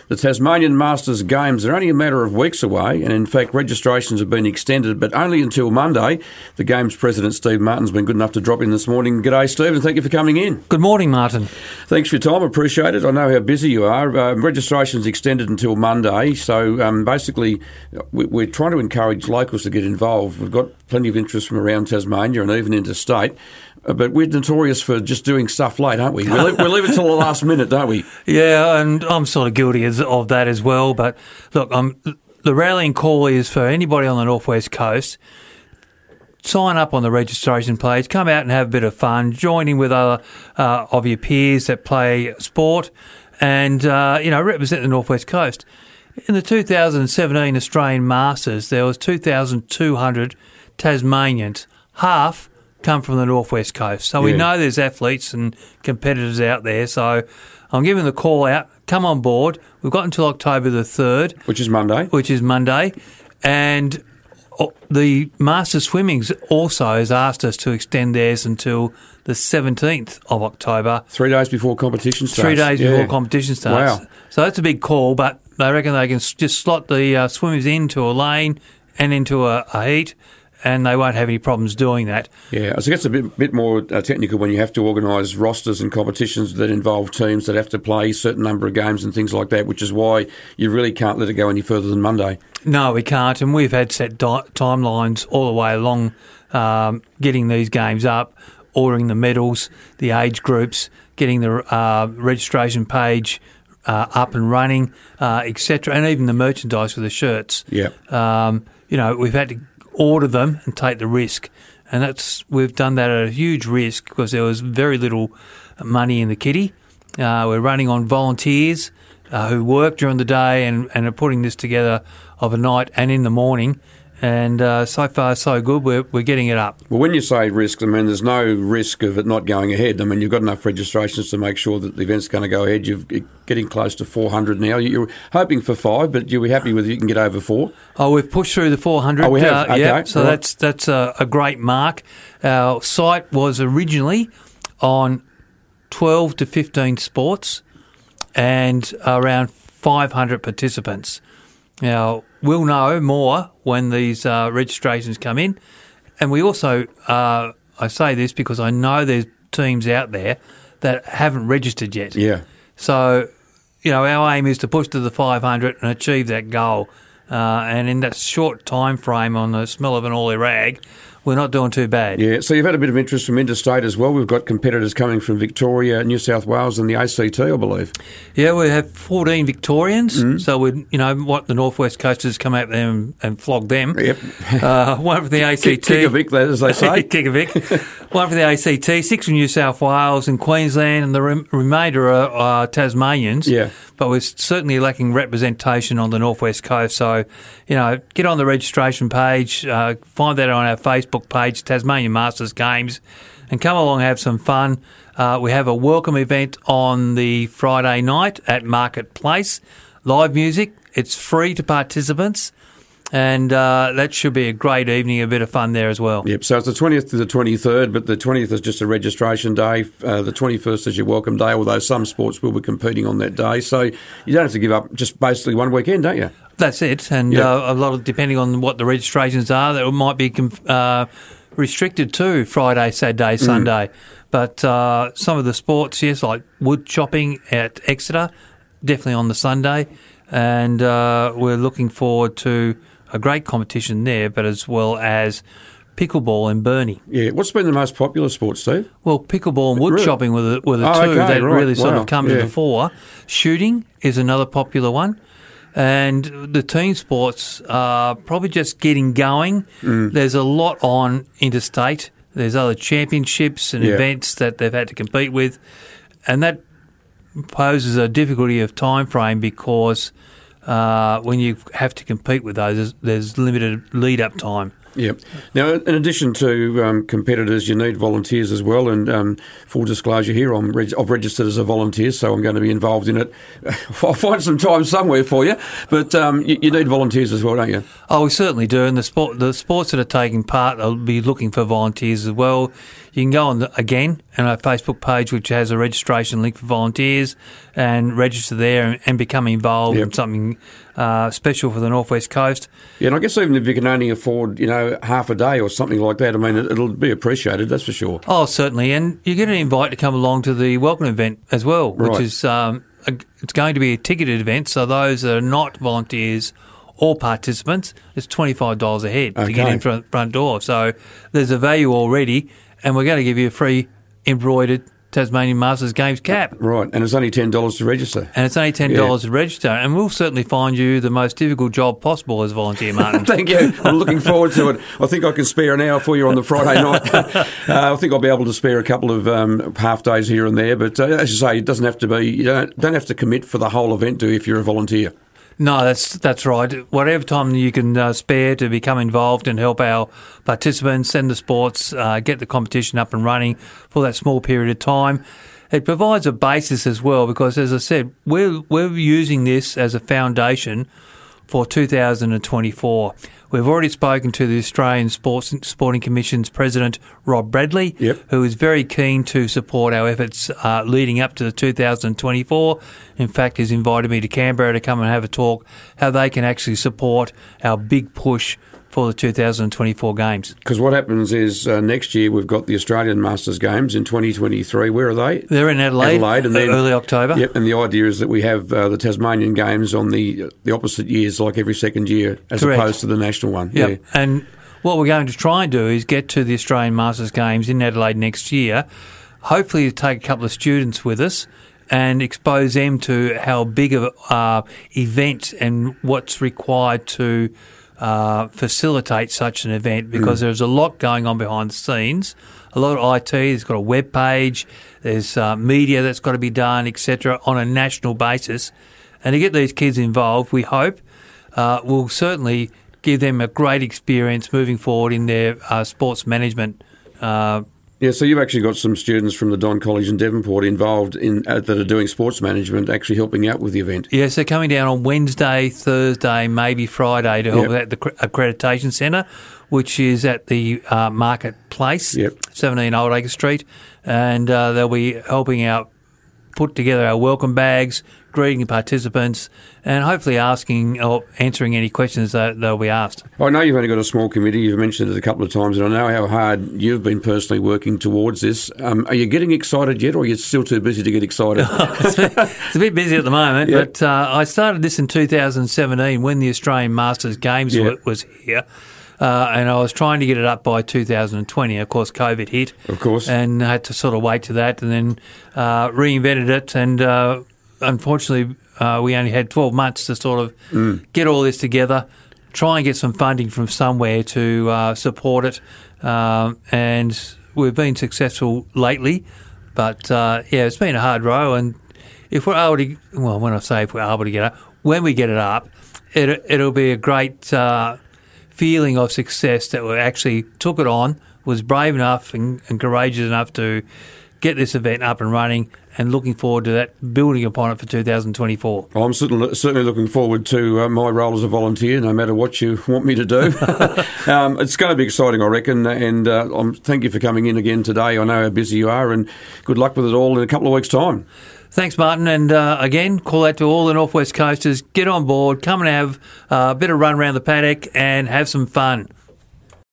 The Tasmanian Masters Games are only a matter of weeks away, and in fact registrations have been extended, but only until Monday. The Games President Steve Martin's been good enough to drop in this morning. G'day, Steve, and thank you for coming in. Good morning, Martin. Thanks for your time, appreciate it. I know how busy you are. Registrations extended until Monday, so basically we're trying to encourage locals to get involved. We've got plenty of interest from around Tasmania and even interstate. But we're notorious for just doing stuff late, aren't we? We leave it till the last minute, don't we? Yeah, and I'm sort of guilty of that as well. But look, the rallying call is for anybody on the Northwest Coast. Sign up on the registration page, come out and have a bit of fun, join in with other of your peers that play sport and, represent the Northwest Coast. In the 2017 Australian Masters, there was 2,200 Tasmanians, half come from the Northwest Coast. So we know there's athletes and competitors out there. So I'm giving the call out, come on board. We've got until October the 3rd. Which is Monday. And the Masters Swimming also has asked us to extend theirs until the 17th of October. 3 days before competition starts. 3 days before competition starts. Wow. So that's a big call, but they reckon they can just slot the swimmers into a lane and into a heat, and they won't have any problems doing that. Yeah, so it gets a bit more technical when you have to organise rosters and competitions that involve teams that have to play a certain number of games and things like that, which is why you really can't let it go any further than Monday. No, we can't, and we've had set timelines all the way along getting these games up, ordering the medals, the age groups, getting the registration page up and running, etc., and even the merchandise for the shirts. Yeah. We've had to order them and take the risk, and we've done that at a huge risk because there was very little money in the kitty. We're running on volunteers who work during the day and are putting this together overnight and in the morning. And so far, so good. We're getting it up. Well, when you say risk, I mean, there's no risk of it not going ahead. I mean, you've got enough registrations to make sure that the event's going to go ahead. You're getting close to 400 now. You're hoping for 5, but you'll be happy with you can get over 4? Oh, we've pushed through the 400. Oh, we have? Okay. Yeah, so right. that's a great mark. Our site was originally on 12 to 15 sports and around 500 participants. Now, we'll know more when these registrations come in. And we also, I say this because I know there's teams out there that haven't registered yet. Yeah. So, our aim is to push to the 500 and achieve that goal. And in that short time frame on the smell of an oily rag, we're not doing too bad. Yeah, so you've had a bit of interest from interstate as well. We've got competitors coming from Victoria, New South Wales and the ACT, I believe. Yeah, we have 14 Victorians. So, what the Northwest Coasters come out there and flog them. Yep. One from the ACT. Kick a Vic, as they say. Kick a Vic. One from the ACT, 6 from New South Wales and Queensland, and the remainder are Tasmanians. Yeah. But we're certainly lacking representation on the Northwest Coast. So, get on the registration page, find that on our Facebook page, Tasmanian Masters Games, and come along and have some fun. We have a welcome event on the Friday night at Marketplace. Live music. It's free to participants. And that should be a great evening, a bit of fun there as well. Yep, so it's the 20th to the 23rd, but the 20th is just a registration day. The 21st is your welcome day, although some sports will be competing on that day. So you don't have to give up just basically one weekend, don't you? That's it. And a lot of, depending on what the registrations are, that might be restricted to Friday, Saturday, Sunday. But some of the sports, yes, like wood chopping at Exeter, definitely on the Sunday. And we're looking forward to a great competition there, but as well as pickleball in Burnie. Yeah, what's been the most popular sport, Steve? Well, pickleball and wood chopping were the two that really sort of come to the fore. Shooting is another popular one. And the team sports are probably just getting going. There's a lot on interstate. There's other championships and events that they've had to compete with. And that poses a difficulty of time frame because when you have to compete with those, there's limited lead-up time. Yep. Now, in addition to competitors, you need volunteers as well. And full disclosure here, I've registered as a volunteer, so I'm going to be involved in it. I'll find some time somewhere for you, but you need volunteers as well, don't you? Oh, we certainly do. And the sports that are taking part, I'll be looking for volunteers as well. You can go on our Facebook page, which has a registration link for volunteers, and register there and become involved in something special for the North West Coast. Yeah, and I guess even if you can only afford, half a day or something like that, I mean, it'll be appreciated, that's for sure. Oh, certainly. And you get an invite to come along to the welcome event as well, which is it's going to be a ticketed event, so those that are not volunteers or participants, it's $25 a head to get in front door. So there's a value already, and we're going to give you a free embroidered Tasmanian Masters Games cap. Right, and it's only $10 to register. And it's only $10 to register, and we'll certainly find you the most difficult job possible as a volunteer, Martin. Thank you. I'm looking forward to it. I think I can spare an hour for you on the Friday night. I think I'll be able to spare a couple of half days here and there, but as you say, it doesn't have to be. You don't have to commit for the whole event, do you, if you're a volunteer? No, that's right. Whatever time you can spare to become involved and help our participants and the sports get the competition up and running for that small period of time. It provides a basis as well because, as I said, we're using this as a foundation for 2024. We've already spoken to the Australian Sporting Commission's President, Rob Bradley, who is very keen to support our efforts leading up to the 2024. In fact, he's invited me to Canberra to come and have a talk how they can actually support our big push for the 2024 Games. Because what happens is next year we've got the Australian Masters Games in 2023. Where are they? They're in Adelaide and then, early October. Yep, and the idea is that we have the Tasmanian Games on the opposite years, like every second year, as opposed to the national one. Yep. Yeah. And what we're going to try and do is get to the Australian Masters Games in Adelaide next year, hopefully to take a couple of students with us and expose them to how big of an event and what's required to facilitate such an event, because there's a lot going on behind the scenes, a lot of IT. There's got a web page, there's media that's got to be done, etc., on a national basis. And to get these kids involved, we hope will certainly give them a great experience moving forward in their sports management. Yeah, so you've actually got some students from the Don College in Devonport involved in that are doing sports management, actually helping out with the event. Yes, they're coming down on Wednesday, Thursday, maybe Friday to help at the Accreditation Centre, which is at the Marketplace, 17 Old Acre Street, and they'll be helping out put together our welcome bags, greeting the participants, and hopefully asking or answering any questions that they'll be asked. I know you've only got a small committee. You've mentioned it a couple of times, and I know how hard you've been personally working towards this. Are you getting excited yet, or are you still too busy to get excited? It's a bit busy at the moment, but I started this in 2017 when the Australian Masters Games was here. And I was trying to get it up by 2020. Of course, COVID hit. Of course. And I had to sort of wait to that and then reinvented it. And unfortunately, we only had 12 months to sort of get all this together, try and get some funding from somewhere to support it. And we've been successful lately. But, it's been a hard row. And if we're able to, well, when I say if we're able to get it up, when we get it up, it'll be a great feeling of success that we actually took it on, was brave enough and courageous enough to get this event up and running, and looking forward to that, building upon it for 2024. I'm certainly looking forward to my role as a volunteer, no matter what you want me to do. It's going to be exciting, I reckon, and thank you for coming in again today. I know how busy you are, and good luck with it all in a couple of weeks' time. Thanks, Martin. And again, call out to all the North West Coasters. Get on board, come and have a bit of run around the paddock and have some fun.